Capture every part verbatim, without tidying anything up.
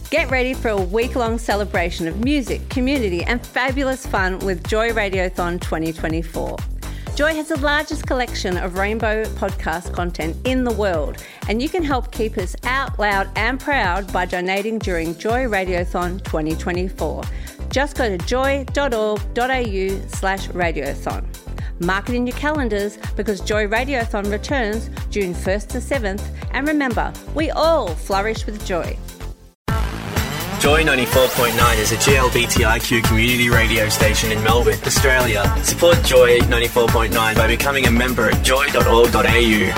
Get ready for a week-long celebration of music, community and fabulous fun with Joy Radiothon twenty twenty-four. Joy has the largest collection of rainbow podcast content in the world, and you can help keep us out loud and proud by donating during Joy Radiothon twenty twenty-four. Just go to joy.org.au slash radiothon. Mark it in your calendars because Joy Radiothon returns June first to seventh, and remember, we all flourish with joy. Joy ninety-four point nine is a G L B T I Q community radio station in Melbourne, Australia. Support Joy ninety-four point nine by becoming a member at joy dot org dot a u.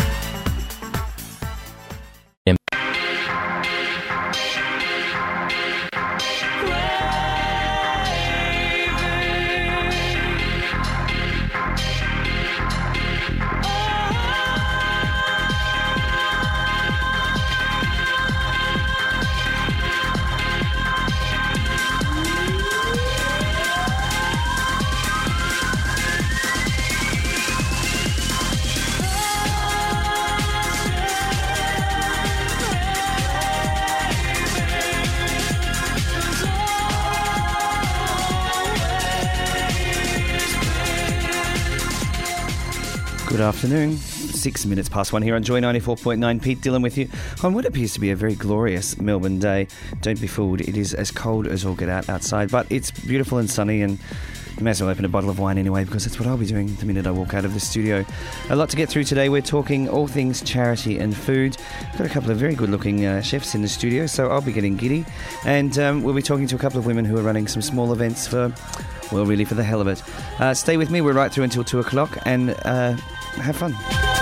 Good afternoon. Six minutes past one here on Joy ninety-four point nine. Pete Dillon with you on what appears to be a very glorious Melbourne day. Don't be fooled, it is as cold as all get out outside, but it's beautiful and sunny, and you may as well open a bottle of wine anyway, because that's what I'll be doing the minute I walk out of the studio. A lot to get through today. We're talking all things charity and food. Got a couple of very good looking uh, chefs in the studio, so I'll be getting giddy. And um, we'll be talking to a couple of women who are running some small events for, well, really for the hell of it. Uh, stay with me, we're right through until two o'clock, and uh, have fun.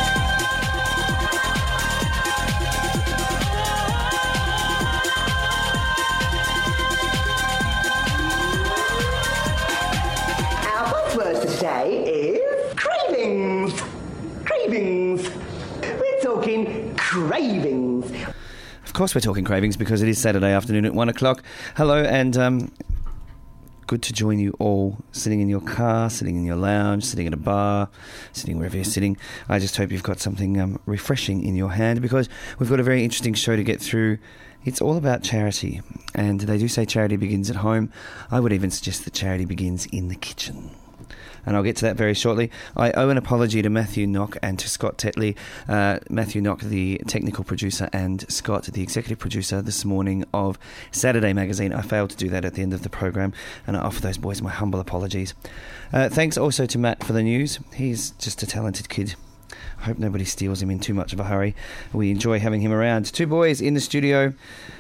Cravings. Of course we're talking cravings because it is Saturday afternoon at one o'clock. Hello, and um, good to join you all, sitting in your car, sitting in your lounge, sitting at a bar, sitting wherever you're sitting. I just hope you've got something um, refreshing in your hand, because we've got a very interesting show to get through. It's all about charity, and they do say charity begins at home. I would even suggest that charity begins in the kitchen. And I'll get to that very shortly. I owe an apology to Matthew Knock and to Scott Tetley. Uh, Matthew Knock, the technical producer, and Scott, the executive producer this morning of Saturday Magazine. I failed to do that at the end of the program, and I offer those boys my humble apologies. Uh, thanks also to Matt for the news. He's just a talented kid. I hope nobody steals him in too much of a hurry. We enjoy having him around. Two boys in the studio,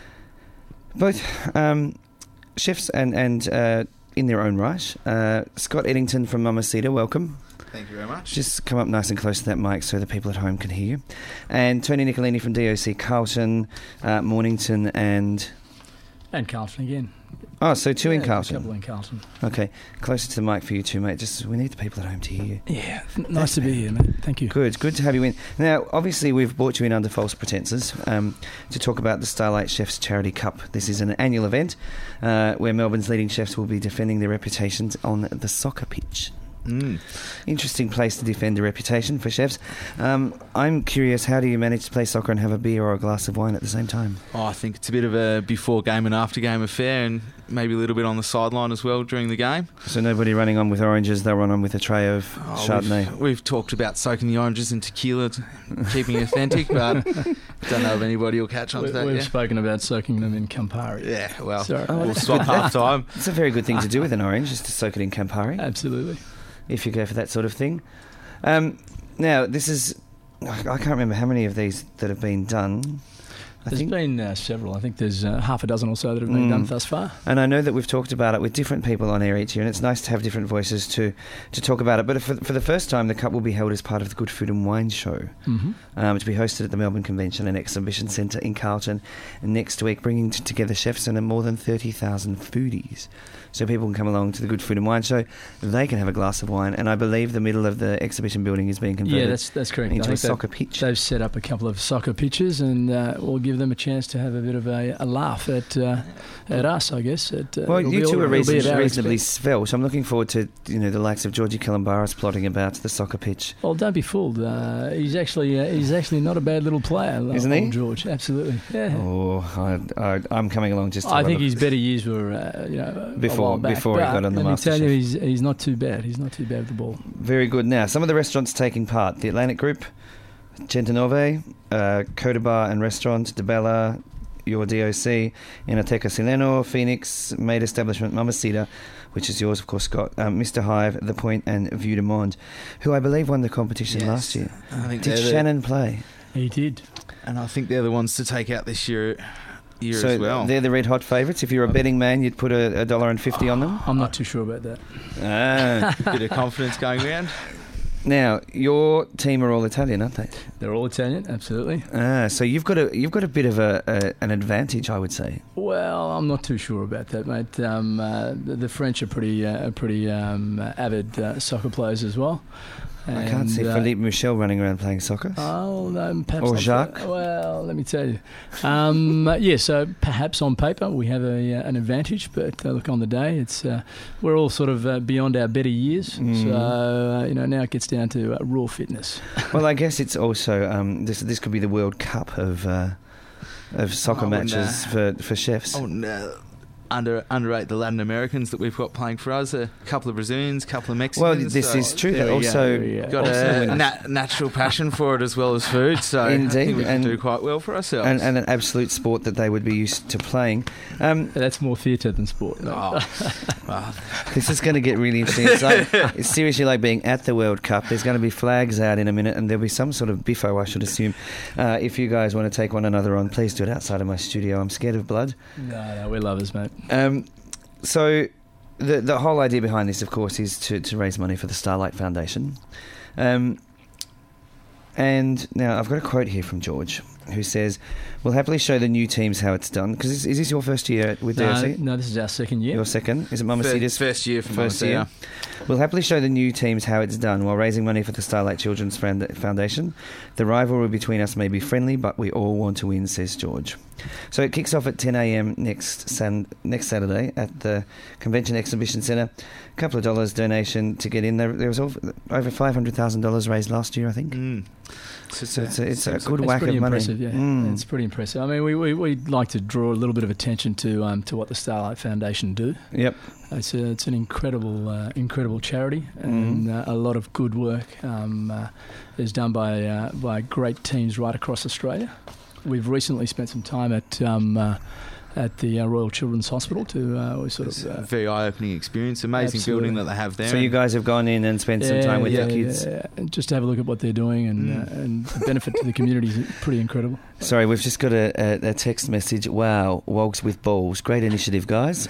both um, chefs and... and uh, in their own right. Uh, Scott Eddington from Mamacita, welcome. Thank you very much. Just come up nice and close to that mic so the people at home can hear you. And Tony Nicolini from D O C Carlton, uh, Mornington and... And Carlton again. Oh, so two yeah, in Carlton. A couple in Carlton. Okay, closer to the mic for you two, mate. Just we need the people at home to hear you. Yeah, nice to be here, mate. Thank you. Good, good to have you in. Now, obviously, we've brought you in under false pretences um, to talk about the Starlight Chefs Charity Cup. This is an annual event uh, where Melbourne's leading chefs will be defending their reputations on the soccer pitch. Mm. Interesting place to defend a reputation for chefs. Um, I'm curious, how do you manage to play soccer and have a beer or a glass of wine at the same time? Oh, I think it's a bit of a before game and after game affair, and maybe a little bit on the sideline as well during the game. So nobody running on with oranges, they'll run on with a tray of oh, Chardonnay. We've, we've talked about soaking the oranges in tequila, keeping it authentic, but don't know if anybody will catch on to that We've yet. spoken about soaking them in Campari. Yeah, well, Sorry. we'll swap half time. It's a very good thing to do with an orange, is to soak it in Campari. Absolutely. If you go for that sort of thing. Um, now, this is... I can't remember how many of these that have been done. I there's think, been uh, several. I think there's uh, half a dozen or so that have been mm. done thus far. And I know that we've talked about it with different people on air each year, and it's nice to have different voices to, to talk about it. But for, for the first time, the Cup will be held as part of the Good Food and Wine Show, mm-hmm. um, to be hosted at the Melbourne Convention and Exhibition Centre in Carlton next week, bringing t- together chefs and more than thirty thousand foodies. So people can come along to the Good Food and Wine Show. They can have a glass of wine, and I believe the middle of the exhibition building is being converted. Yeah, that's that's correct. Into I a soccer they've, pitch. They've set up a couple of soccer pitches, and uh, we'll give give them a chance to have a bit of a, a laugh at uh, at us, I guess. At, uh, Well, it'll you be two all- are it'll be reason, at our reasonably expense. svelte. I'm looking forward to you know the likes of Georgie Kalambaras plotting about the soccer pitch. Well, don't be fooled. Uh, he's actually uh, he's actually not a bad little player, Isn't he? old George. Absolutely. Yeah. Oh, I, I, I'm coming along just to I rub think a- his better years were, uh, you know, a Before- while back. before he But got on the let me tell MasterChef. you, he's he's not too bad. He's not too bad with the ball. Very good. Now, some of the restaurants taking part: the Atlantic Group, Gentanove, uh, Coda Bar and Restaurant, De Bella, your D O C, Inoteca Sileno, Phoenix, Maid Establishment, Mamacita, which is yours, of course, Scott, um, Mister Hive, The Point, and Vue de Monde, who I believe won the competition Yes. last year. I think Did they're the- Shannon play? He did. and I think they're the ones to take out this year, year so as well. they're the red hot favourites. If you're a betting man, you'd put a, a dollar and fifty on them. I'm not too sure about that. Ah. Bit of confidence going around. Now, your team are all Italian, aren't they? They're all Italian, absolutely. Ah, so you've got a you've got a bit of a, a an advantage, I would say. Well, I'm not too sure about that, mate. Um, uh, the, the French are pretty uh, are pretty um, avid uh, soccer players as well. I can't see And, uh, Philippe Michel running around playing soccer. Oh, um, perhaps Or not. Jacques? Well, let me tell you. Um, uh, yeah, so perhaps on paper we have a, uh, an advantage, but uh, look, on the day, it's uh, we're all sort of uh, beyond our better years. Mm. So uh, you know, now it gets down to uh, raw fitness. Well, I guess it's also um, this. This could be the World Cup of uh, of soccer I wouldn't, matches uh, for for chefs. I wouldn't uh, under underrate the Latin Americans that we've got playing for us. A couple of Brazilians, a couple of Well, Mexicans. this so is true. there That we go, also there we go. got also a wins. na- natural passion for it as well as food. So I Indeed, think we can and- do quite well for ourselves. and, and an absolute sport that they would be used to playing. Um, That's more theatre than sport. mate. Oh, well, this is going to get really interesting. It's, like, it's seriously like being at the World Cup. There's going to be flags out in a minute, and there'll be some sort of biffo, I should assume. Uh, if you guys want to take one another on, please do it outside of my studio. I'm scared of blood. No, no, we're lovers, mate. Um, so the the whole idea behind this, of course, is to, to raise money for the Starlight Foundation. Um, and now I've got a quote here from George, who says, "We'll happily show the new teams how it's done." Because is, is this your first year with D S No, C? no, this is our second year. Your second? Is it first, Mamacita's first year for first Mamacita. year? We'll happily show the new teams how it's done while raising money for the Starlight Children's Found- Foundation. The rivalry between us may be friendly, but we all want to win, says George. So it kicks off at ten a.m. next san- next Saturday at the Convention Exhibition Centre. A couple of dollars donation to get in. There, there was over, over five hundred thousand dollars raised last year, I think. Mm. So, so it's a, it's a It's good It's whack pretty of money. impressive, yeah. Mm. It's pretty impressive. I mean, we, we we like to draw a little bit of attention to um, to what the Starlight Foundation do. Yep. It's a, it's an incredible uh, incredible charity, and Mhm. uh, a lot of good work um, uh, is done by uh, by great teams right across Australia. We've recently spent some time at um, uh, at the uh, Royal Children's Hospital to uh, we sort It's of. a Uh, very eye-opening experience. Amazing Absolutely. building that they have there. So you guys have gone in and spent some yeah, time with yeah, the kids. yeah, yeah. Just to have a look at what they're doing, and Mm. uh, and the benefit to the community is pretty incredible. Sorry, we've just got a, a, a text message. Wow, wogs with balls. Great initiative, guys.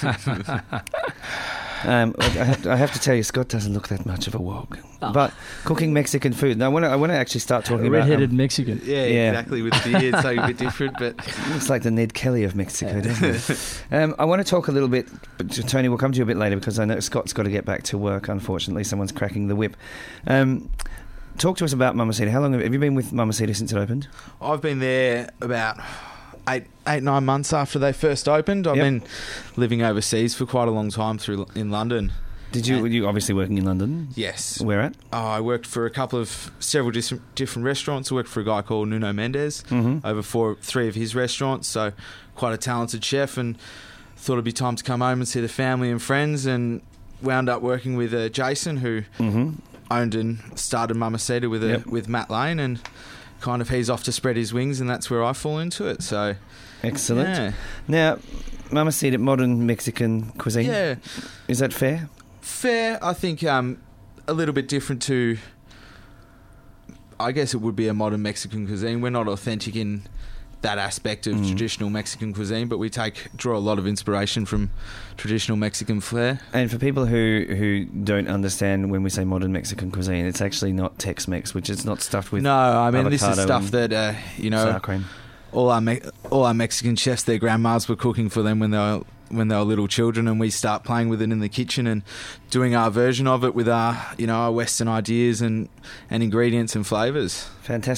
um, I, have to, I have to tell you, Scott doesn't look that much of a wog. Oh. But cooking Mexican food. Now, I want to I want to actually start talking about... Red-headed Um, Mexican. yeah, Yeah. exactly. With the beard, so a bit different, but looks like the Ned Kelly of Mexico, doesn't it? um, I want to talk a little bit... But Tony, we'll come to you a bit later because I know Scott's got to get back to work, unfortunately. Someone's cracking the whip. Um, talk to us about Mamacita. How long have, have you been with Mamacita since it opened? I've been there about eight, eight, nine months after they first opened. I've Yep. been living overseas for quite a long time through in London. Did you... And- Were you obviously working in London? Yes. Where at? Oh, I worked for a couple of several dis- different restaurants. I worked for a guy called Nuno Mendes Mm-hmm. over four, three of his restaurants. So quite a talented chef, and thought it'd be time to come home and see the family and friends. And wound up working with uh, Jason, who Mm-hmm. owned and started Mamacita with a, Yep. with Matt Lane, and kind of he's off to spread his wings, and that's where I fall into it. So Excellent. yeah, Now, Mamacita, modern Mexican cuisine. yeah. Is that fair? Fair, I think um, a little bit different to, I guess it would be a modern Mexican cuisine. We're not authentic in that aspect of Mm. traditional Mexican cuisine, but we take draw a lot of inspiration from traditional Mexican flair. And for people who, who don't understand when we say modern Mexican cuisine, it's actually not Tex-Mex, which is not stuffed with no, I mean this is avocado stuff and that uh, you know sour cream. all our Me- all our Mexican chefs, their grandmas were cooking for them when they were when they were little children, and we start playing with it in the kitchen and doing our version of it with our you know our Western ideas and and ingredients and flavors. Fantastic.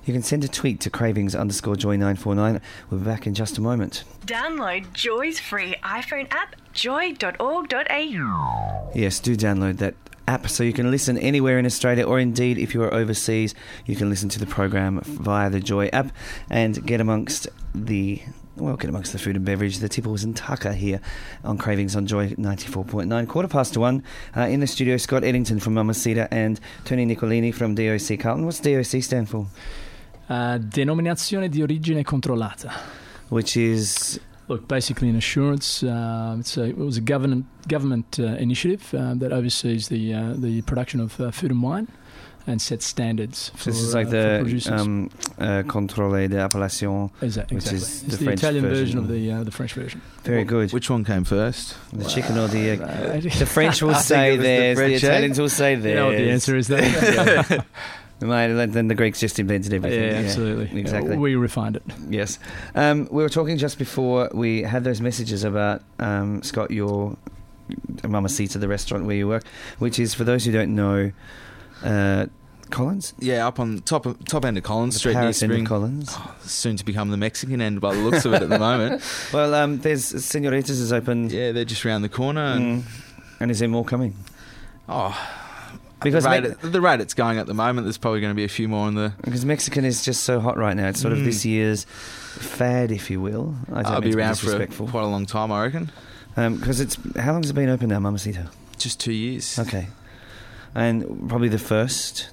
you can send a tweet to cravings underscore joy nine four nine. We'll be back in just a moment. Download Joy's free iPhone app, joy dot org dot a u. Yes, do download that app so you can listen anywhere in Australia, or indeed if you are overseas, you can listen to the program via the Joy app and get amongst the well, get amongst the food and beverage, the Tipples and Tucker here on Cravings on Joy ninety-four point nine. Quarter past one. Uh, in the studio, Scott Eddington from Mamacita and Tony Nicolini from D O C Carlton. What's D O C stand for? Uh, Denominazione di origine controllata. Which is... Look, basically an assurance. Uh, it's a, it was a government government uh, initiative uh, that oversees the uh, the production of uh, food and wine and sets standards for, this is like uh, the for producers. um, uh, Contrôle d'Appellation, exactly. which is it's the, the, French Italian version. version of the uh, the French version. Very good. Which one came first? The chicken or the egg? Uh, The French will I think say it was the theirs, the, French egg. Italians will say theirs. You know what the answer is there? Mate, then the Greeks just invented everything. Yeah, absolutely. Exactly. Yeah, we refined it. Yes. Um, we were talking just before we had those messages about, um, Scott, your Mamacita, the restaurant where you work, which is, for those who don't know, uh, Collins? Yeah, up on top of, top end of Collins The Street near Paris end of Spring. Collins. Oh, soon to become the Mexican end by the looks of it at the moment. Well, um, there's Senoritas is open. Yeah, they're just around the corner. And, Mm. And is there more coming? oh, Because the, rate, Me- it- the rate it's going at the moment, there's probably going to be a few more in the... Because Mexican is just so hot right now. It's sort of Mm. this year's fad, if you will. I don't I'll mean be to around for disrespectful. quite a long time, I reckon. Because it's how long has it been open now, Mamacita? Just two years. Okay, and probably the first.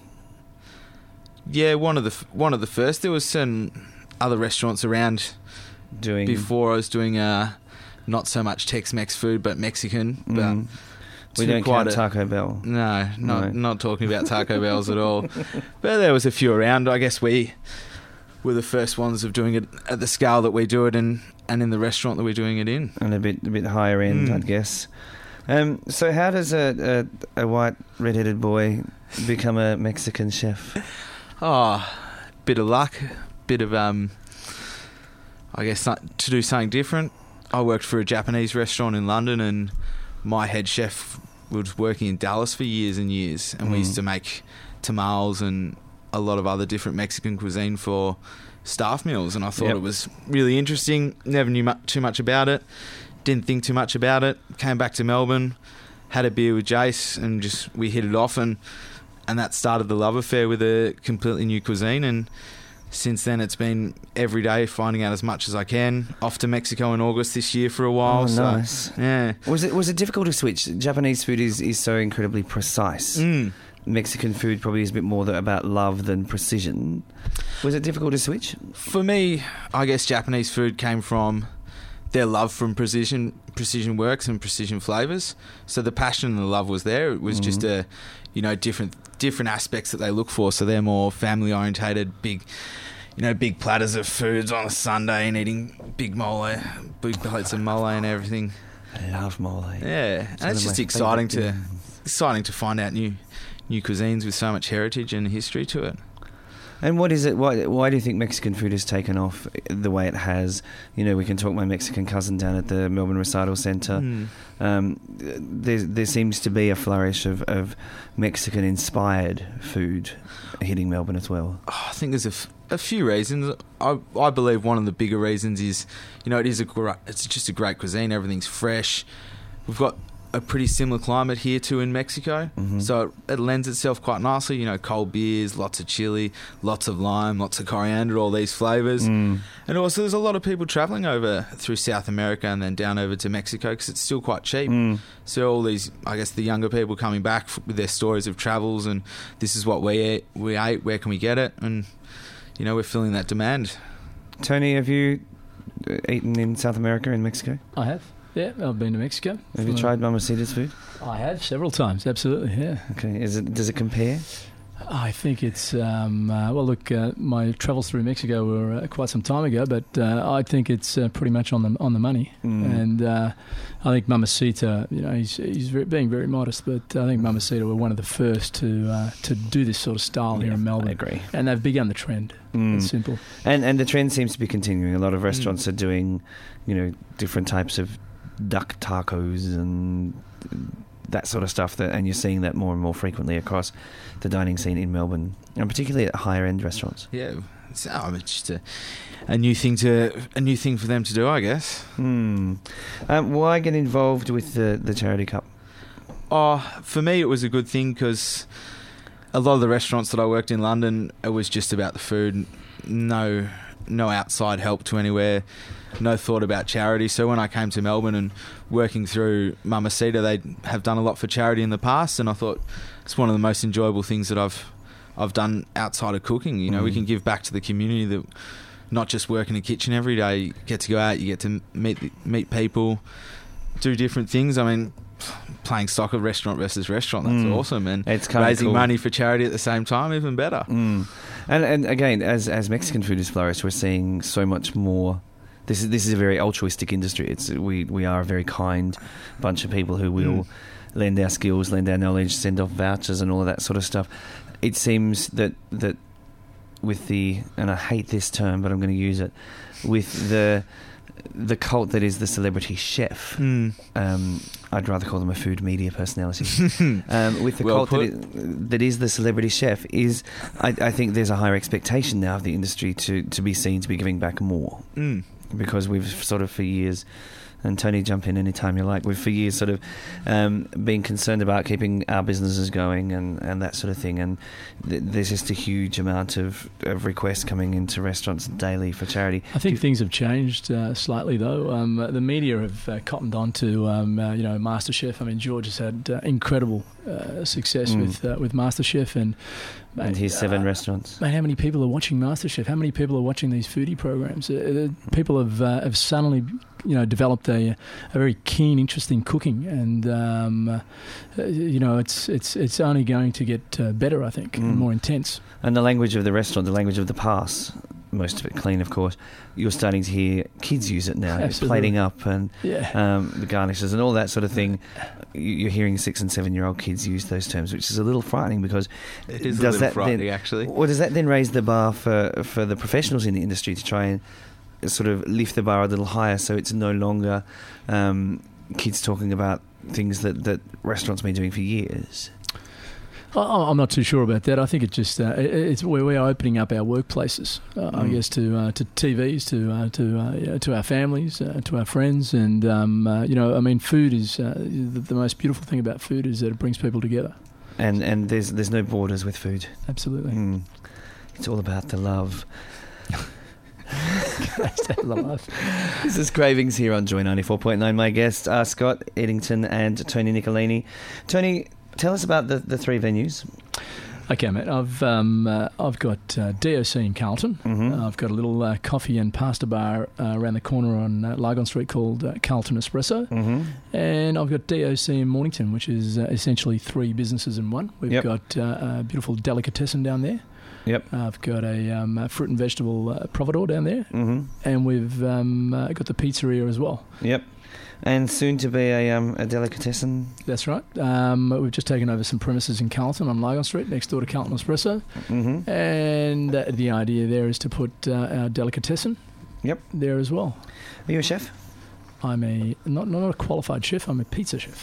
Yeah, one of the f- one of the first. There was some other restaurants around Doing before I was doing uh, not so much Tex-Mex food, but Mexican. But Mm. we to don't quite count a- Taco Bell. No, not Right. not talking about Taco Bells at all. But there was a few around. I guess we were the first ones of doing it at the scale that we do it in, and in the restaurant that we're doing it in. And a bit a bit higher end, Mm. I'd guess. Um, so how does a, a a white red-headed boy become a Mexican chef? Oh, bit of luck, bit of um, I guess not, to do something different. I worked for a Japanese restaurant in London, and my head chef was working in Dallas for years and years, and we Mm. used to make tamales and a lot of other different Mexican cuisine for staff meals, and I thought Yep. it was really interesting. Never knew mu- too much about it, didn't think too much about it. Came back to Melbourne, had a beer with Jace, and just we hit it off, and and that started the love affair with a completely new cuisine. And since then, it's been every day finding out as much as I can. Off to Mexico in August this year for a while. Oh, so, nice. Yeah. Was it was it difficult to switch? Japanese food is, is so incredibly precise. Mm. Mexican food probably is a bit more th- about love than precision. Was it difficult to switch? For me, I guess Japanese food came from their love from precision precision works and precision flavours. So the passion and the love was there. It was Mhm. just a, you know, different different aspects that they look for. So they're more family orientated, big, you know, big platters of foods on a Sunday and eating big mole, big plates of mole and everything. I love mole. Yeah, It's and one it's of just my exciting favourite to things. exciting to find out new new cuisines with so much heritage and history to it. And what is it? Why, why do you think Mexican food has taken off the way it has? You know, we can talk my Mexican cousin down at the Melbourne Recital Centre. Mm. Um, there, there seems to be a flourish of, of Mexican-inspired food hitting Melbourne as well. Oh, I think there's a, f- a few reasons. I I believe one of the bigger reasons is, you know, it is a gr- it's just a great cuisine. Everything's fresh. We've got a pretty similar climate here too in Mexico, Mhm. so it, it lends itself quite nicely. You know, cold beers, lots of chili, lots of lime, lots of coriander, all these flavours. Mm. And also, there's a lot of people travelling over through South America and then down over to Mexico because it's still quite cheap. Mm. So all these, I guess, the younger people coming back f- with their stories of travels and this is what we ate, we ate. Where can we get it? And you know, we're filling that demand. Tony, have you uh, eaten in South America, in Mexico? I have. Yeah, I've been to Mexico. Have you For- tried Mamacita's food? I have several times. Absolutely. Yeah. Okay, is it does it compare? I think it's um, uh, well. Look, uh, my travels through Mexico were uh, quite some time ago, but uh, I think it's uh, pretty much on the on the money. Mm. And uh, I think Mamacita, you know, he's he's very, being very modest, but I think Mamacita were one of the first to uh, to do this sort of style here in Melbourne. I agree. And they've begun the trend. Mm. It's simple. And and the trend seems to be continuing. A lot of restaurants Mm. are doing, you know, different types of duck tacos and that sort of stuff. That and you're seeing that more and more frequently across the dining scene in Melbourne, and particularly at higher end restaurants. Yeah, So, I mean, just a, a new thing to a new thing for them to do, I guess. Hmm. Um, why get involved with the the Charity Cup? Oh, for me, it was a good thing because a lot of the restaurants that I worked in London, it was just about the food. No, no outside help to anywhere. No thought about charity. So when I came to Melbourne and working through Mamacita, they have done a lot for charity in the past, and I thought it's one of the most enjoyable things that I've I've done outside of cooking. You know, mm. we can give back to the community, that not just work in a kitchen every day. You get to go out, you get to meet meet people, do different things. I mean, playing soccer, restaurant versus restaurant, that's mm. awesome. And it's raising cool. money for charity at the same time, even better. Mm. And and again, as as Mexican food has flourished, we're seeing so much more. This is this is a very altruistic industry. It's we we are a very kind bunch of people who will mm. lend our skills, lend our knowledge, send off vouchers, and all of that sort of stuff. It seems that that with the, and I hate this term, but I'm going to use it, with the the cult that is the celebrity chef. Mm. Um, I'd rather call them a food media personality. um, with the well cult that is, that is the celebrity chef, is I, I think there's a higher expectation now of the industry to, to be seen to be giving back more. Mm. Because we've sort of for years, and Tony, jump in anytime you like, we've for years sort of um, been concerned about keeping our businesses going and, and that sort of thing. And th- there's just a huge amount of, of requests coming into restaurants daily for charity. I think things have changed uh, slightly, though. Um, the media have uh, cottoned on to, um, uh, you know, MasterChef. I mean, George has had uh, incredible uh, success mm. with uh, with MasterChef, and Mate, and his seven uh, restaurants. Mate, how many people are watching MasterChef? How many people are watching these foodie programs? Uh, people have uh, have suddenly, you know, developed a, a very keen interest in cooking, and um, uh, you know, it's it's it's only going to get uh, better, I think, mm. and more intense. And the language of the restaurant, the language of the pass, most of it clean, of course. You're starting to hear kids use it now, Absolutely. plating up and yeah. um, the garnishes and all that sort of thing. You're hearing six and seven year old kids use those terms, which is a little frightening, because it is does a little that frightening, then, actually. Or does that then raise the bar for for the professionals in the industry to try and sort of lift the bar a little higher, so it's no longer um, kids talking about things that, that restaurants have been doing for years? I'm not too sure about that. I think it just uh, it's where we are opening up our workplaces, uh, mm. I guess, to uh, to T Vs, to uh, to uh, yeah, to our families, uh, to our friends, and um, uh, you know, I mean, food is uh, the, the most beautiful thing about food is that it brings people together. And and there's there's no borders with food. Absolutely, mm. It's all about the love. This is Cravings here on Joy ninety-four point nine. My guests are Scott Eddington and Tony Nicolini. Tony, tell us about the, the three venues. Okay, mate. I've um, uh, I've got uh, D O C in Carlton. Mm-hmm. Uh, I've got a little uh, coffee and pasta bar uh, around the corner on uh, Lygon Street called uh, Carlton Espresso. Mm-hmm. And I've got D O C in Mornington, which is uh, essentially three businesses in one. We've yep. got uh, a beautiful delicatessen down there. Yep. Uh, I've got a, um, a fruit and vegetable uh, providor down there. Mm-hmm. And we've um, uh, got the pizzeria as well. Yep. And soon to be a um, a delicatessen. That's right. Um, we've just taken over some premises in Carlton on Lygon Street, next door to Carlton Espresso. Mm-hmm. And uh, the idea there is to put uh, our delicatessen yep. there as well. Are you a chef? I'm a not not a qualified chef. I'm a pizza chef.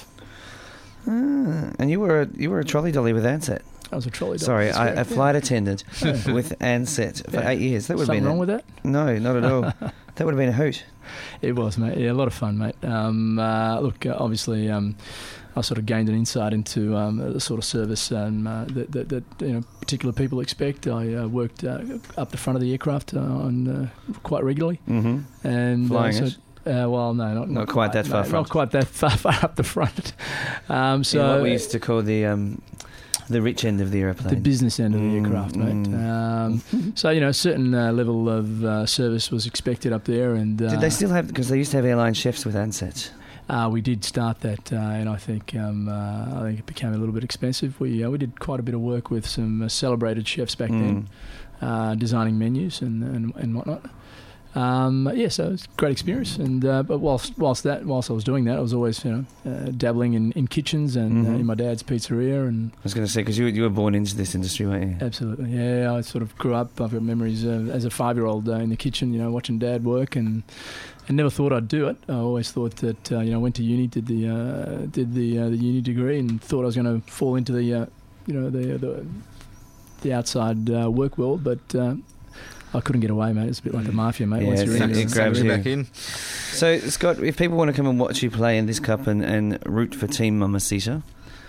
Ah, and you were a, you were a trolley dolly with Ansett. I was a trolley dolly. Sorry, I, a flight yeah. attendant with Ansett for yeah. eight years. That would have been something wrong a, with that? No, not at all. That would have been a hoot. It was, mate. Yeah, a lot of fun, mate. Um, uh, look, uh, obviously, um, I sort of gained an insight into um, the sort of service um, uh, that, that, that you know particular people expect. I uh, worked uh, up the front of the aircraft uh, on uh, quite regularly, mm-hmm. and flying uh, so, it. Uh, well, no, not, not, not quite, quite that far no, front. Not quite that far, far up the front. Um, so in what we used to call the um, the rich end of the airplane, the business end of the mm, aircraft, mate. Mm. Um, so you know, a certain uh, level of uh, service was expected up there. And uh, did they still have? Because they used to have airline chefs with Ansett. Uh, we did start that, uh, and I think um, uh, I think it became a little bit expensive. We uh, we did quite a bit of work with some uh, celebrated chefs back mm. then, uh, designing menus and and, and whatnot. Um, yeah, so it's a great experience. And uh, but whilst whilst that whilst I was doing that, I was always you know uh, dabbling in, in kitchens and mm-hmm. uh, in my dad's pizzeria. And I was going to say, because you you were born into this industry, weren't you? Absolutely, yeah. I sort of grew up. I've got memories of, as a five-year-old uh, in the kitchen, you know, watching Dad work, and I never thought I'd do it. I always thought that uh, you know, went to uni, did the uh, did the uh, the uni degree, and thought I was going to fall into the uh, you know the the, the outside uh, work world, but. Uh, I couldn't get away, mate. It's a bit like the mafia, mate. Yeah, Once you're in, it you're in. grabs you. back in. So, Scott, if people want to come and watch you play in this cup and, and root for Team Mamacita,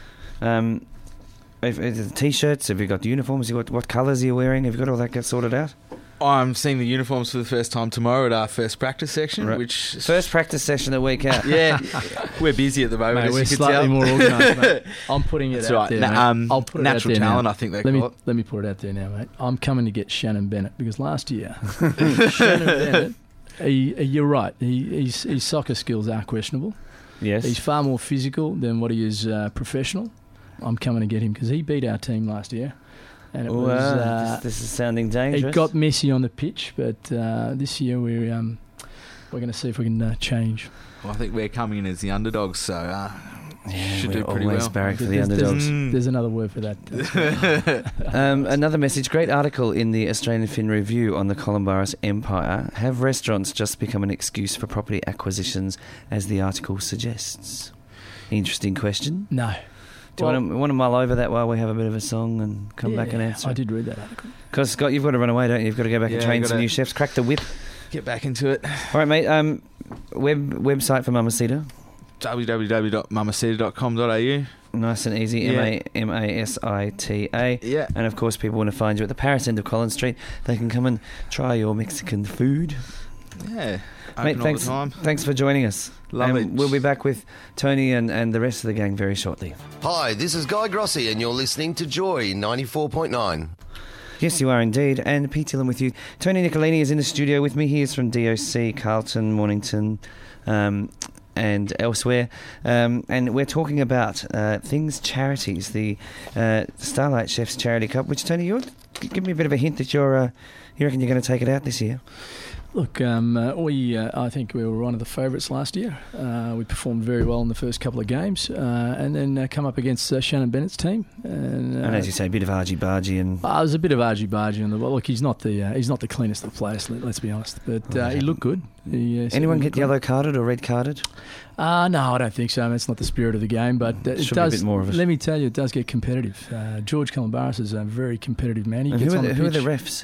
um, if, if, T-shirts, have you got the uniforms? Have you got, what colours are you wearing? Have you got all that get sorted out? I'm seeing the uniforms for the first time tomorrow at our first practice section, Right. which First practice session a week out. yeah, we're busy at the moment. Mate, as we're you can slightly tell. more organised, mate. I'm putting it That's out right. there, Na- mate. um, I'll put it natural out there talent, now. I think they let me call it. let me put it out there now, mate. I'm coming to get Shannon Bennett because last year, Shannon Bennett, he, he, you're right. He, his, his soccer skills are questionable. Yes. He's far more physical than what he is uh, professional. I'm coming to get him because he beat our team last year. And it Wow, was, uh, this, this is sounding dangerous. it got messy on the pitch, but uh, this year we're um, we're going to see if we can uh, change. Well, I think we're coming in as the underdogs, so uh, yeah, should we do pretty always well. barrack for the There's- there's- underdogs. Mm. There's another word for that. Um, another message, great article in the Australian Fin Review on the Columbaris Empire. Have restaurants just become an excuse for property acquisitions, as the article suggests? Interesting question. No. Do Well- you want to, want to mull over that while we have a bit of a song and come back and Yeah, answer? I did read that article. Because, Scott, you've got to run away, don't you? You've got to go back and Yeah, train you some gotta- new chefs. Crack the whip. Get back into it. All right, mate. Um, web Website for Mamacita. w w w dot mamacita dot com dot a u. Nice and easy. Yeah. M A M A S I T A. Yeah. And, of course, people want to find you at the Paris end of Collins Street. They can come and try your Mexican food. Yeah. Open Mate, all thanks, the time. thanks for joining us. Love And it. We'll be back with Tony and, and the rest of the gang very shortly. Hi, this is Guy Grossi, and you're listening to Joy ninety-four point nine. Yes, you are indeed. And Pete Dillon with you. Tony Nicolini is in the studio with me. He is from D O C, Carlton, Mornington, um, and elsewhere. Um, and we're talking about uh, Things Charities, the uh, Starlight Chefs Charity Cup, which, Tony, you're, give me a bit of a hint that you're, uh, you reckon you're going to take it out this year. Look, um, uh, we uh, I think we were one of the favourites last year. Uh, we performed very well in the first couple of games, uh, and then uh, come up against uh, Shannon Bennett's team. And, uh, And as you say, a bit of argy-bargy and... uh, there's a bit of argy-bargy on the well. Look, he's not the uh, he's not the cleanest of players. Let, let's be honest, but uh, he looked good. He, uh, Anyone certainly get looked good. yellow carded or red carded? Uh, no, I don't think so. It's not the spirit of the game, but uh, it Should be a does. bit more of it. Let me tell you, it does get competitive. Uh, George Columbaris is a very competitive man. He And gets who are, on the, the who are the pitch. refs?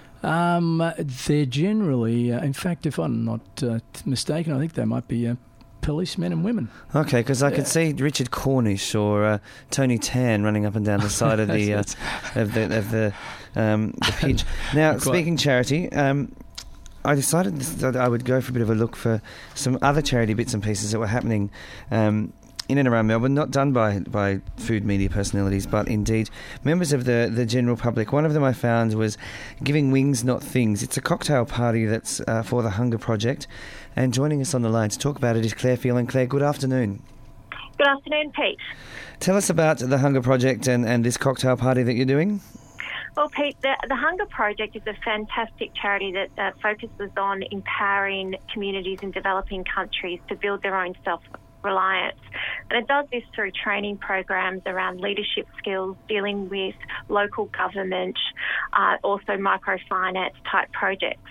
Um, uh, they're generally, uh, in fact, if I'm not uh, mistaken, I think they might be uh, policemen and women. Okay, because I Yeah. could see Richard Cornish or uh, Tony Tan running up and down the side of the uh, of the of the um, the pitch. Now, Quite. speaking charity, um, I decided that I would go for a bit of a look for some other charity bits and pieces that were happening um, in and around Melbourne, not done by by food media personalities, but indeed members of the, the general public. One of them I found was Giving Wings Not Things. It's a cocktail party that's uh, for the Hunger Project. And joining us on the line to talk about it is Claire Phelan. Claire, good afternoon. Good afternoon, Pete. Tell us about the Hunger Project and, and this cocktail party that you're doing. Well, Pete, the, the Hunger Project is a fantastic charity that uh, focuses on empowering communities in developing countries to build their own self-reliance. And it does this through training programs around leadership skills, dealing with local government, uh, also microfinance type projects.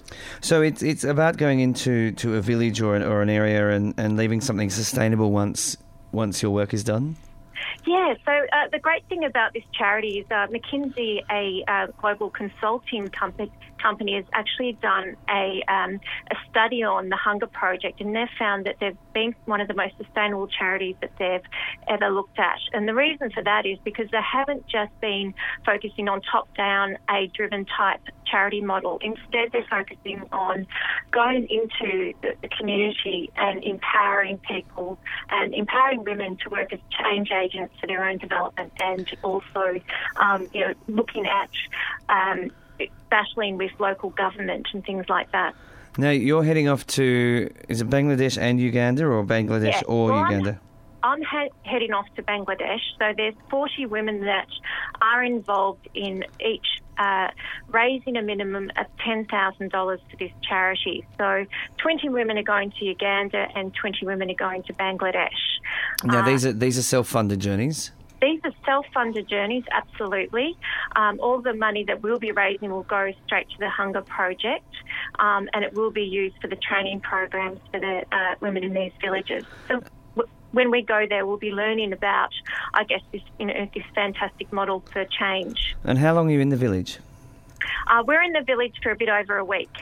So it's it's about going into to a village or an, or an area and, and leaving something sustainable once once your work is done? Yeah, so uh, the great thing about this charity is uh, McKinsey, a uh, global consulting company, company, has actually done a, um, a study on the Hunger Project, and they've found that they've been one of the most sustainable charities that they've ever looked at. And the reason for that is because they haven't just been focusing on top-down, aid-driven type charity model. Instead, they're focusing on going into the, the community and empowering people and empowering women to work as change agents for their own development, and also, um, you know, looking at um, battling with local government and things like that. Now, you're heading off to, is it Bangladesh and Uganda, or Bangladesh Yeah, or well, I'm- Uganda? I'm he- heading off to Bangladesh. So there's forty women that are involved in each uh, raising a minimum of ten thousand dollars for this charity. So twenty women are going to Uganda and twenty women are going to Bangladesh. Now, Uh, these are these are self-funded journeys. These are self-funded journeys, absolutely. Um, all the money that we'll be raising will go straight to the Hunger Project, um, and it will be used for the training programs for the uh, women in these villages. So w- when we go there, we'll be learning about, I guess, this you know this fantastic model for change. And how long are you in the village? Uh, we're in the village for a bit over a week.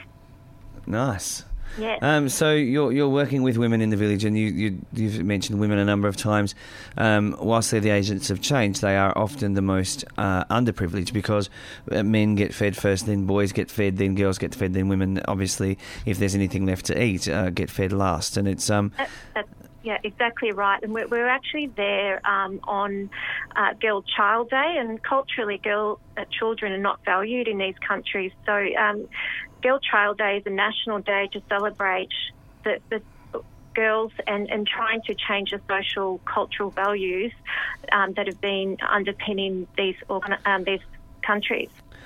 Nice. Yeah. Um, so you're you're working with women in the village, and you, you you've mentioned women a number of times. Um, whilst they're the agents of change, they are often the most uh, underprivileged, because uh, men get fed first, then boys get fed, then girls get fed, then women, obviously, if there's anything left to eat, uh, get fed last. And it's um. That, that's, yeah, exactly right. And we're, we're actually there um, on uh, Girl Child Day, and culturally, girl uh, children are not valued in these countries. So. Um, Girl Child Day is a national day to celebrate the, the girls and, and trying to change the social, cultural values um, that have been underpinning these organ- um, these countries.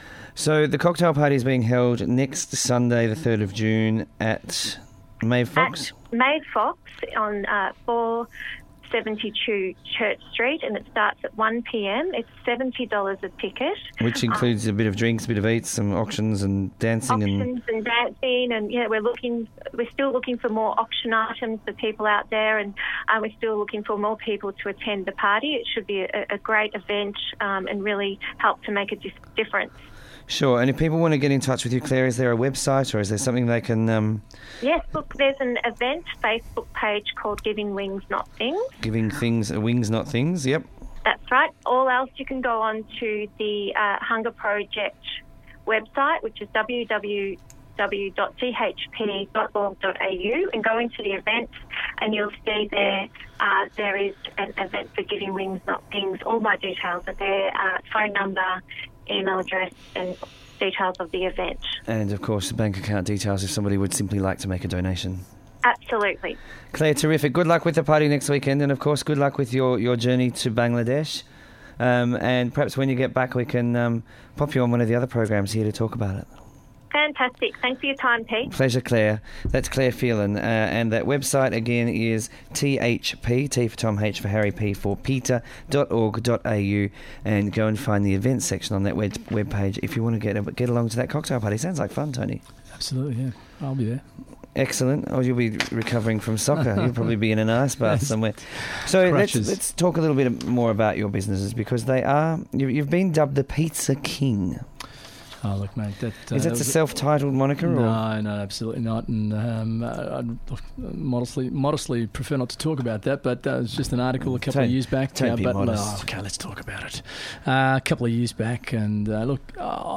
So the cocktail party is being held next Sunday, the third of June, at Maeve Fox? At Maeve Fox on uh, four seventy-two Church Street, and it starts at one p.m. It's seventy dollars a ticket. Which includes um, a bit of drinks, a bit of eats, some auctions and dancing. Auctions and, and dancing, and yeah, we're looking, we're still looking for more auction items for people out there, and uh, we're still looking for more people to attend the party. It should be a, a great event um, and really help to make a dis- difference. Sure, and if people want to get in touch with you, Claire, is there a website or is there something they can... Um... Yes, look, there's an event Facebook page called Giving Wings Not Things. Giving Things, uh, Wings Not Things, yep. That's right. All else, you can go on to the uh, Hunger Project website, which is w w w dot c h p dot org dot a u, and go into the event, and you'll see there uh, there is an event for Giving Wings Not Things. All my details are there, uh, phone number, email address, and details of the event. And, of course, bank account details if somebody would simply like to make a donation. Absolutely. Claire, terrific. Good luck with the party next weekend, and, of course, good luck with your, your journey to Bangladesh. Um, and perhaps when you get back, we can um, pop you on one of the other programs here to talk about it. Fantastic. Thanks for your time, Pete. Pleasure, Claire. That's Claire Phelan. Uh, and that website, again, is T H P, T for Tom, H for Harry, P for Peter, dot org dot a u, and go and find the events section on that web, web page if you want to get get along to that cocktail party. Sounds like fun, Tony. Absolutely, yeah. I'll be there. Excellent. Oh, you'll be recovering from soccer. You'll probably be in an ice bath yes. somewhere. So let's, let's talk a little bit more about your businesses, because they are, you, you've been dubbed the Pizza King. Oh, look, mate, that... Uh, Is that a self-titled moniker? No, or? no, absolutely not. And um, I'd modestly modestly prefer not to talk about that, but uh, it was just an article a couple don't, of years back. Don't uh, be but, modest. Oh, okay, let's talk about it. Uh, a couple of years back, and uh, look,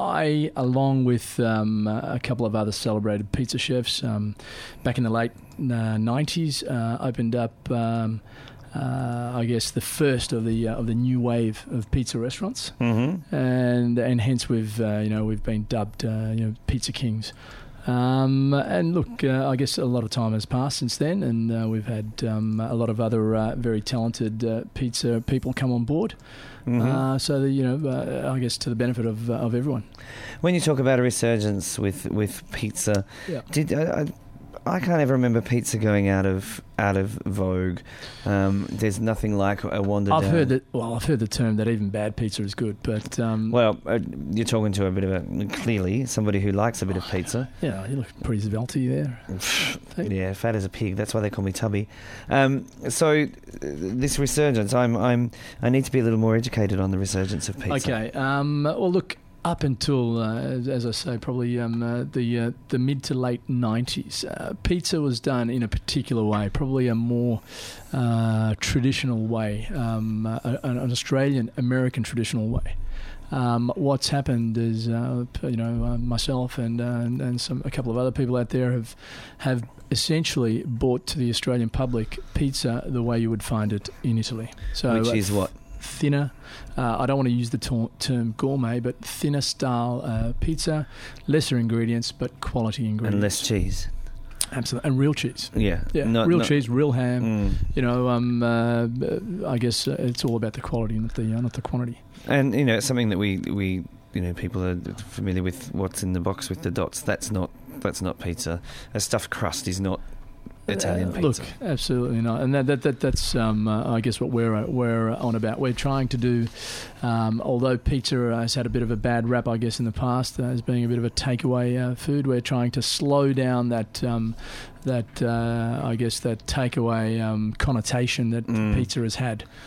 I, along with um, a couple of other celebrated pizza chefs, um, back in the late uh, nineties, uh, opened up... Um, Uh, I guess the first of the uh, of the new wave of pizza restaurants, mm-hmm. and and hence we've uh, you know we've been dubbed uh, you know Pizza Kings. Um, and look, uh, I guess a lot of time has passed since then, and uh, we've had um, a lot of other uh, very talented uh, pizza people come on board. Mm-hmm. Uh, so the, you know, uh, I guess to the benefit of uh, of everyone. When you talk about a resurgence with with pizza, yeah. did uh, I, I can't ever remember pizza going out of out of vogue. Um, there's nothing like a wander I've down. heard that. Well, I've heard the term that even bad pizza is good, but um, well, uh, you're talking to a bit of a clearly somebody who likes a bit of pizza. Yeah, you look pretty svelte there. Yeah, fat as a pig. That's why they call me Tubby. Um, so uh, this resurgence, I'm I'm I need to be a little more educated on the resurgence of pizza. Okay. Um, well, look. Up until, uh, as, as I say, probably um, uh, the uh, the mid to late nineties, uh, pizza was done in a particular way, probably a more uh, traditional way, um, uh, an Australian American traditional way. Um, what's happened is, uh, you know, uh, myself and, uh, and and some a couple of other people out there have have essentially brought to the Australian public pizza the way you would find it in Italy. So, which is uh, what? Thinner, uh, I don't want to use the ter- term gourmet, but thinner style uh, pizza, lesser ingredients, but quality ingredients. And less cheese. Absolutely. And real cheese. Yeah. Yeah, not, real not, cheese, real ham. Mm. You know, um, uh, I guess uh, it's all about the quality, not the, uh, not the quantity. And, you know, it's something that we, we, you know, people are familiar with what's in the box with the dots. That's not, that's not pizza. A stuffed crust is not Italian pizza. Uh, look, absolutely not, and that, that, that that's um, uh, I guess what we're uh, we're on about. We're trying to do, um, although pizza has had a bit of a bad rap, I guess, in the past uh, as being a bit of a takeaway uh, food. We're trying to slow down that um, that uh, I guess that takeaway um, connotation that mm. pizza has had.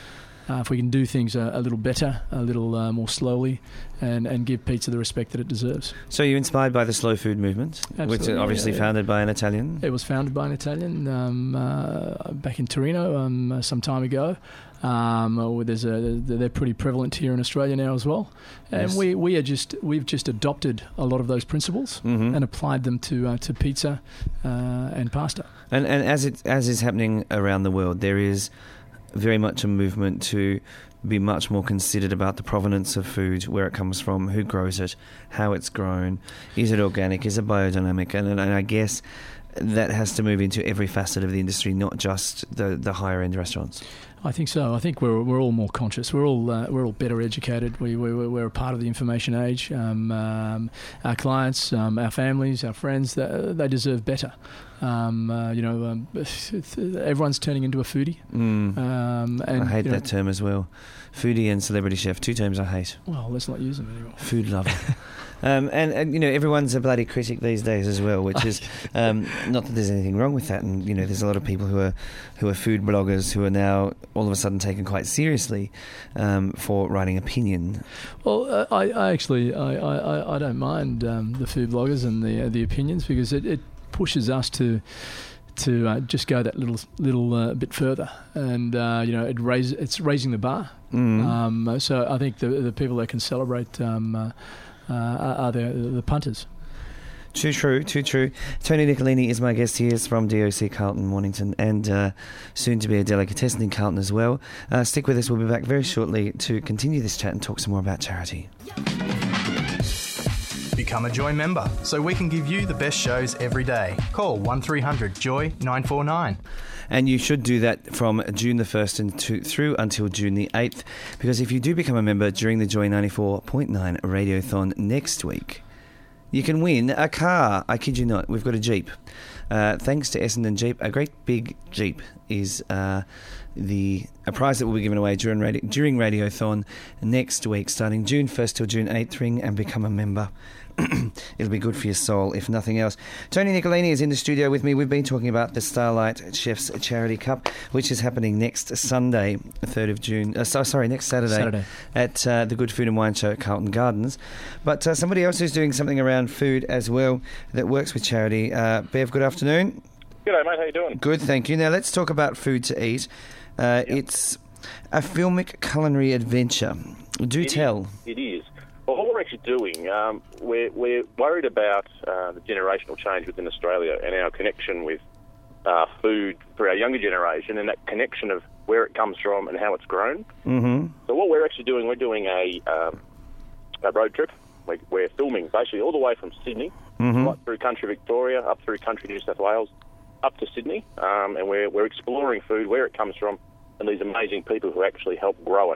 uh, if we can do things a, a little better, a little uh, more slowly, and, and give pizza the respect that it deserves. So you're inspired by the slow food movement, Absolutely, which is obviously yeah, yeah. founded by an Italian. It was founded by an Italian um, uh, back in Torino um, uh, some time ago. Um, uh, there's a, they're pretty prevalent here in Australia now as well, and Yes. we, we are just we've just adopted a lot of those principles Mhm. and applied them to uh, to pizza uh, and pasta. And and as it as is happening around the world, there is very much a movement to be much more considered about the provenance of food, where it comes from, who grows it, how it's grown, is it organic, is it biodynamic, and, and, and I guess that has to move into every facet of the industry, not just the the higher end restaurants. I think so. I think we're we're all more conscious. We're all uh, we're all better educated. We we we're a part of the information age. Um, um, our clients, um, our families, our friends, they, they deserve better. Um, uh, you know, um, everyone's turning into a foodie. Mm. Um, and, I hate you know, that term as well. Foodie and celebrity chef, two terms I hate. Well, let's not use them anymore. Food lover. um, and, and, you know, everyone's a bloody critic these days as well, which is um, not that there's anything wrong with that. And, you know, there's a lot of people who are who are food bloggers who are now all of a sudden taken quite seriously um, for writing opinion. Well, uh, I, I actually I, I, I don't mind um, the food bloggers and the uh, the opinions, because it, it pushes us to to uh, just go that little little uh, bit further, and uh, you know it raise it's raising the bar. Mm. Um, so I think the the people that can celebrate um, uh, uh, are the the punters. Too true, too true. Tony Nicolini is my guest. He is from D O C Carlton, Mornington, and uh, soon to be a delicatessen in Carlton as well. Uh, stick with us. We'll be back very shortly to continue this chat and talk some more about charity. Become a Joy member so we can give you the best shows every day. Call one three hundred joy nine four nine. And you should do that from June the first and to, through until June the eighth, because if you do become a member during the Joy ninety-four point nine Radiothon next week, you can win a car. I kid you not. We've got a Jeep. Uh, thanks to Essendon Jeep, a great big Jeep is uh, the a prize that will be given away during radio, during Radiothon next week, starting June first till June eighth. Ring and become a member. It'll be good for your soul, if nothing else. Tony Nicolini is in the studio with me. We've been talking about the Starlight Chefs Charity Cup, which is happening next Sunday, the third of June. Uh, so, sorry, next Saturday, Saturday. at uh, the Good Food and Wine Show at Carlton Gardens. But uh, somebody else who's doing something around food as well that works with charity. Uh, Bev, good afternoon. G'day, mate. How you doing? Good, thank you. Now, let's talk about food to eat. Uh, Yep. It's a filmic culinary adventure. Do It tell. Is. It is. Well, what we're actually doing, um, we're, we're worried about uh, the generational change within Australia and our connection with uh, food for our younger generation, and that connection of where it comes from and how it's grown. Mm-hmm. So what we're actually doing, we're doing a, um, a road trip. We're, we're filming basically all the way from Sydney, Mhm. right through country Victoria, up through country New South Wales, up to Sydney, um, and we're, we're exploring food, where it comes from, and these amazing people who actually help grow it.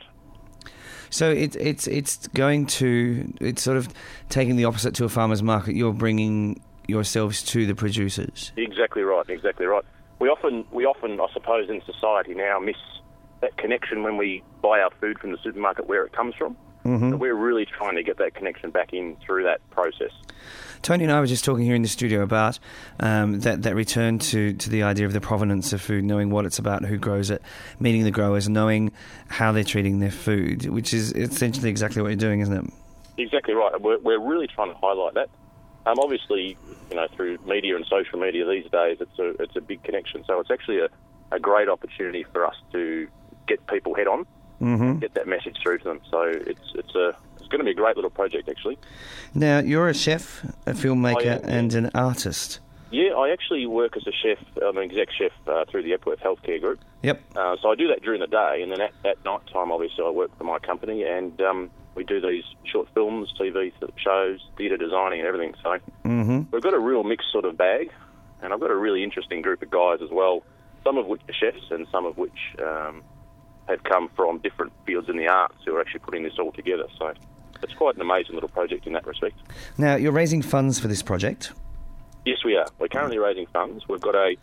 So it, it's it's going to it's sort of taking the opposite to a farmer's market. You're bringing yourselves to the producers. Exactly right, exactly right. We often, we often, I suppose, in society now miss that connection when we buy our food from the supermarket, where it comes from. Mm-hmm. So we're really trying to get that connection back in through that process. Tony and I were just talking here in the studio about um, that, that return to, to the idea of the provenance of food, knowing what it's about, who grows it, meeting the growers, knowing how they're treating their food, which is essentially exactly what you're doing, isn't it? Exactly right. We're, we're really trying to highlight that. Um, obviously, you know, through media and social media these days, it's a it's a big connection. So it's actually a, a great opportunity for us to get people head on, Mm-hmm. get that message through to them. So it's it's a it's going to be a great little project, actually. Now, you're a chef, a filmmaker, I am, yeah. and an artist. Yeah, I actually work as a chef. I'm an exec chef uh, through the Epworth Healthcare Group. Yep. Uh, so I do that during the day, and then at, at night time, obviously, I work for my company, and um, we do these short films, T V shows, theatre designing, and everything. So Mm-hmm. we've got a real mixed sort of bag, and I've got a really interesting group of guys as well, some of which are chefs and some of which um, have come from different fields in the arts who are actually putting this all together. So it's quite an amazing little project in that respect. Now, you're raising funds for this project. Yes, we are. We're currently raising funds. We've got a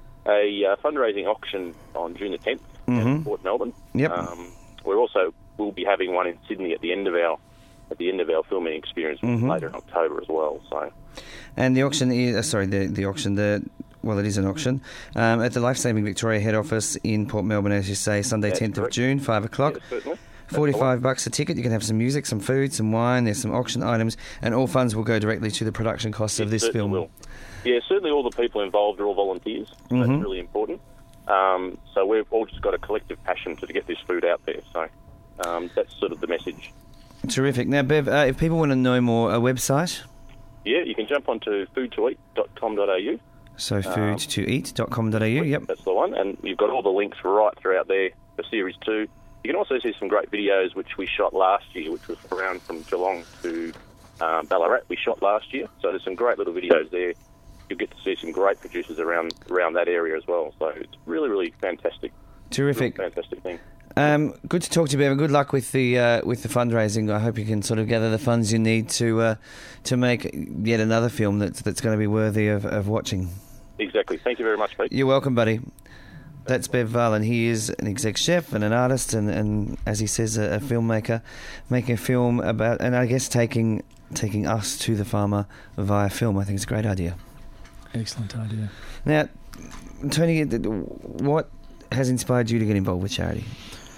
a uh, fundraising auction on June the tenth Mhm. in Port Melbourne. Yep. Um, we're also we'll be having one in Sydney at the end of our at the end of our filming experience, which is Mhm. later in October as well. So And the auction is uh, sorry, the the auction the well, it is an auction, um, at the Lifesaving Victoria head office in Port Melbourne, as you say, Sunday That's tenth of correct. June, five o'clock. Yeah, certainly. That's forty-five bucks a ticket. You can have some music, some food, some wine. There's some auction items, and all funds will go directly to the production costs of It this certainly film. will. Yeah, certainly all the people involved are all volunteers. So Mhm. That's really important. Um, so we've all just got a collective passion to get this food out there. So um, that's sort of the message. Terrific. Now, Bev, uh, if people want to know more, a website? Yeah, you can jump onto food to eat dot com dot a u. So food to eat dot com dot a u, yep. That's the one, and you've got all the links right throughout there for Series two. You can also see some great videos which we shot last year, which was around from Geelong to um, Ballarat. We shot last year, so there's some great little videos there. You'll get to see some great producers around around that area as well. So it's really, really fantastic. Terrific. Real fantastic thing. Um, good to talk to you, Bev, and good luck with the uh, with the fundraising. I hope you can sort of gather the funds you need to uh, to make yet another film that's that's going to be worthy of, of watching. Exactly. Thank you very much, Pete. You're welcome, buddy. That's Bev Varlin. He is an exec chef and an artist, and, and as he says, a, a filmmaker, making a film about, and I guess taking taking us to the farmer via film. I think it's a great idea. Excellent idea. Now, Tony, what has inspired you to get involved with charity?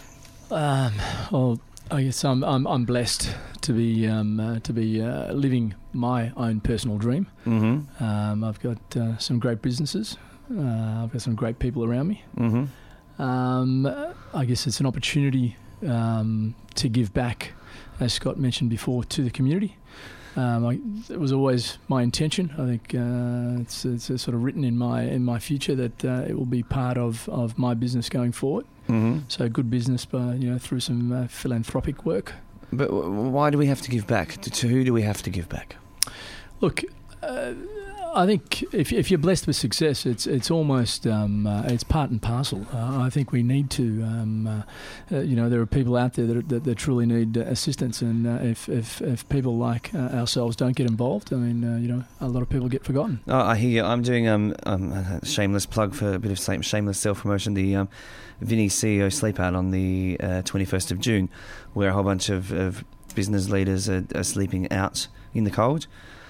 Um, well, I guess I'm I'm, I'm blessed to be um, uh, to be uh, living my own personal dream. Mm-hmm. Um, I've got uh, some great businesses. Uh, I've got some great people around me. Mm-hmm. Um, I guess it's an opportunity um, to give back, as Scott mentioned before, to the community. Um, I, it was always my intention. I think uh, it's, it's sort of written in my in my future that uh, it will be part of, of my business going forward. Mm-hmm. So good business, but you know, through some uh, philanthropic work. But w- why do we have to give back? To, to who do we have to give back? Look, uh, I think if if you're blessed with success, it's it's almost um, uh, it's part and parcel. Uh, I think we need to, um, uh, uh, you know, there are people out there that that, that truly need uh, assistance, and uh, if if if people like uh, ourselves don't get involved, I mean, uh, you know, a lot of people get forgotten. Oh, I hear you. I'm doing um, um a shameless plug for a bit of same shameless self promotion. The um, Vinny C E O Sleep Out on the uh, twenty-first of June, where a whole bunch of, of business leaders are, are sleeping out in the cold.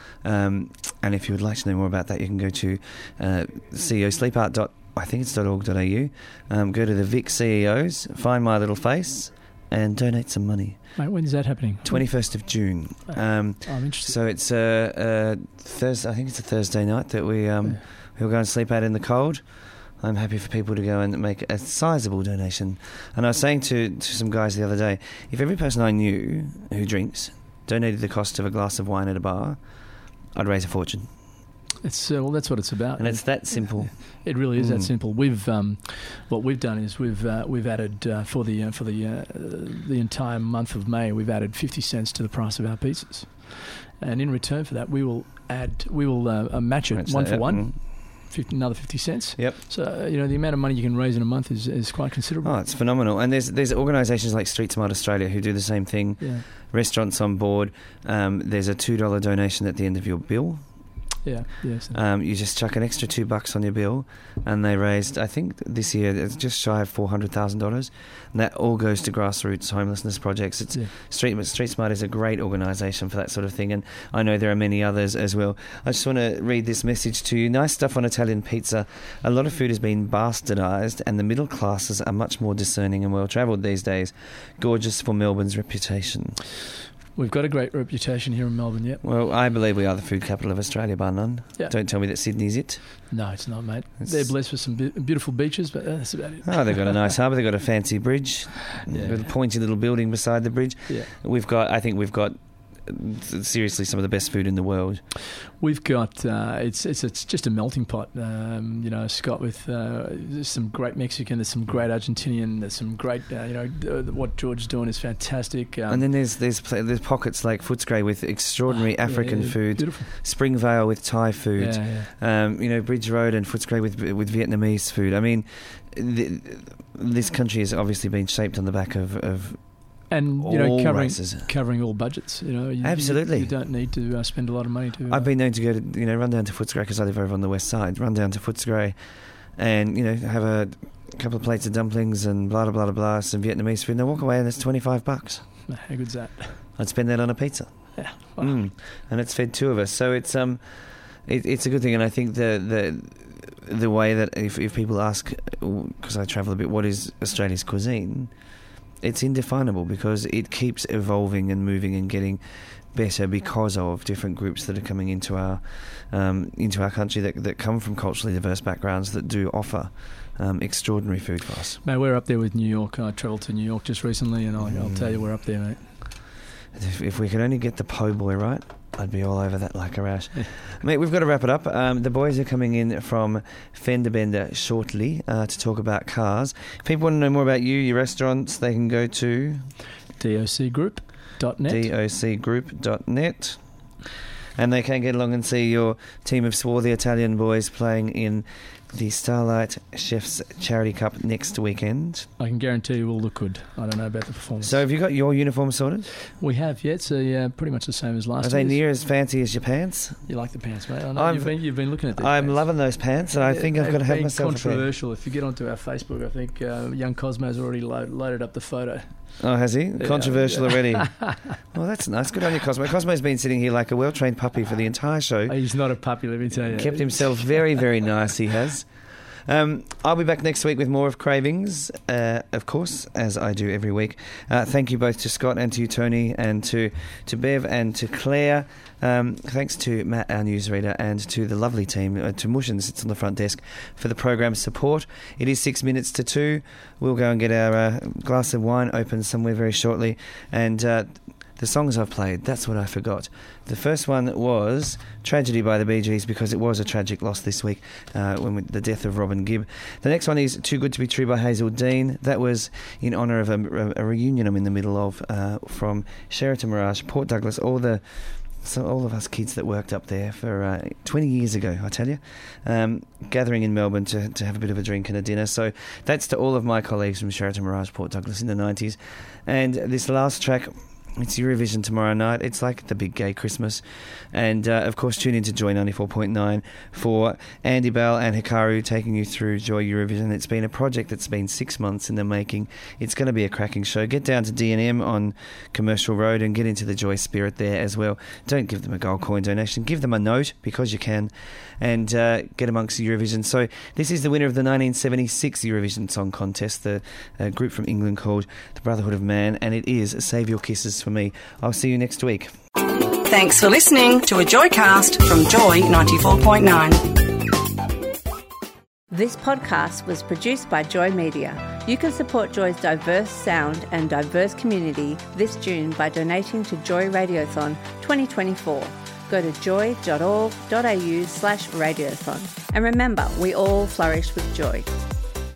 Um, and if you would like to know more about that, you can go to uh, C E O Sleep Out. I think it's .org dot a u. Um, go to the Vic C E Os, find my little face, and donate some money. Mate, when is that happening? twenty-first of June. Um, I'm interested. So it's a uh, uh, Thursday. I think it's a Thursday night that we um, Yeah. we'll go and sleep out in the cold. I'm happy for people to go and make a sizable donation. And I was saying to, to some guys the other day, if every person I knew who drinks donated the cost of a glass of wine at a bar, I'd raise a fortune. It's uh, well, that's what it's about, And it's that simple. It really is Mm. that simple. We've um, what we've done is we've uh, we've added uh, for the uh, for the uh, the entire month of May, we've added fifty cents to the price of our pizzas, and in return for that, we will add we will uh, match it Match one that, for yep. one. Mm. fifty, another fifty cents. Yep. So uh, you know the amount of money you can raise in a month is, is quite considerable. Oh, it's phenomenal. And there's there's organisations like Street Smart Australia who do the same thing. Yeah. Restaurants on board. Um, there's a two dollar donation at the end of your bill. Yeah. Yes. Um, you just chuck an extra two bucks on your bill, and they raised, I think, this year it's just shy of four hundred thousand dollars, and that all goes to grassroots homelessness projects. It's Yeah. Street Street Smart is a great organisation for that sort of thing, and I know there are many others as well. I just want to read this message to you. Nice stuff on Italian pizza. A lot of food has been bastardised, and the middle classes are much more discerning and well travelled these days. Gorgeous for Melbourne's reputation. We've got a great reputation here in Melbourne. Yep. Well, I believe we are the food capital of Australia, bar none. Yeah. Don't tell me that Sydney's it. No, it's not, mate. It's- They're blessed with some be- beautiful beaches, but uh, that's about it. Oh, they've got a nice harbour. They've got a fancy bridge. Yeah. With a pointy little building beside the bridge. Yeah. We've got, I think we've got, uh, seriously, some of the best food in the world. We've got uh, it's it's it's just a melting pot, um, you know, Scott. With uh, there's some great Mexican, there's some great Argentinian, there's some great, uh, you know, uh, what George is doing is fantastic. Um, and then there's there's pla- there's pockets like Footscray with extraordinary African yeah, food. beautiful. Springvale with Thai food. Yeah, yeah. Um, you know, Bridge Road and Footscray with with Vietnamese food. I mean, the, this country has obviously been shaped on the back of. of And you know, all covering races. covering all budgets. You know, you, Absolutely. you, you don't need to uh, spend a lot of money to. Uh, I've been known to go to, you know, run down to Footscray because I live over on the west side. Run down to Footscray, and you know, have a couple of plates of dumplings and blah blah blah blah, blah some Vietnamese food. And I walk away and it's twenty five bucks. How good's that? I'd spend that on a pizza. Yeah, well, Mm. And it's fed two of us, so it's um, it, it's a good thing. And I think the the the way that if, if people ask, because I travel a bit, what is Australia's cuisine? It's indefinable because it keeps evolving and moving and getting better because of different groups that are coming into our um, into our country that that come from culturally diverse backgrounds that do offer um, extraordinary food for us. Mate, we're up there with New York. I travelled to New York just recently, and I'll, mm. I'll tell you, we're up there, mate. If, if we could only get the po' boy right, I'd be all over that like a rash. Mate, we've got to wrap it up. Um, the boys are coming in from Fender Bender shortly uh, to talk about cars. If people want to know more about you, your restaurants, they can go to D O C group dot net. D O C group dot net. And they can get along and see your team of swarthy Italian boys playing in the Starlight Chefs Charity Cup next weekend. I can guarantee you we'll look good. I don't know about the performance. So have you got your uniform sorted? We have, yeah. It's uh, yeah, pretty much the same as last year. Are they year's. near as fancy as your pants? You like the pants, mate. I know you've been, you've been looking at these I'm pants. loving those pants, and I yeah, think I've got to have myself controversial. If you get onto our Facebook, I think uh, young Cosmo's already load, loaded up the photo. Oh, has he? Yeah, Controversial yeah. already. Well, that's nice. Good on you, Cosmo. Cosmo's been sitting here like a well-trained puppy for the entire show. He's not a puppy, let me tell you. Kept himself very, very nice, he has. Um, I'll be back next week with more of Cravings, uh, of course, as I do every week. Uh, thank you both to Scott and to you, Tony, and to, to Bev and to Claire. Um, thanks to Matt, our newsreader, and to the lovely team, uh, to Mushin, sits on the front desk, for the program's support. It is six minutes to two. We'll go and get our uh, glass of wine open somewhere very shortly. And uh, the songs I've played, that's what I forgot. The first one was Tragedy by the Bee Gees, because it was a tragic loss this week, uh, when we, the death of Robin Gibb. The next one is Too Good to Be True by Hazel Dean. That was in honour of a, a reunion I'm in the middle of uh, from Sheraton Mirage, Port Douglas, all the So all of us kids that worked up there for uh, twenty years ago, I tell you, um, gathering in Melbourne to, to have a bit of a drink and a dinner. So that's to all of my colleagues from Sheraton Mirage, Port Douglas in the nineties. And this last track, it's Eurovision tomorrow night. It's like the big gay Christmas. And, uh, of course, tune in to Joy ninety-four point nine for Andy Bell and Hikaru taking you through Joy Eurovision. It's been a project that's been six months in the making. It's going to be a cracking show. Get down to D and M on Commercial Road and get into the Joy spirit there as well. Don't give them a gold coin donation. Give them a note, because you can, and uh, get amongst Eurovision. So this is the winner of the nineteen seventy-six Eurovision Song Contest, the uh, group from England called the Brotherhood of Man, and it is Save Your Kisses for Me. I'll see you next week. Thanks for listening to a Joycast from Joy ninety-four point nine. This podcast was produced by Joy Media. You can support Joy's diverse sound and diverse community this June by donating to Joy Radiothon twenty twenty-four. Go to joy dot org dot a u slash radiothon. And remember, we all flourish with joy.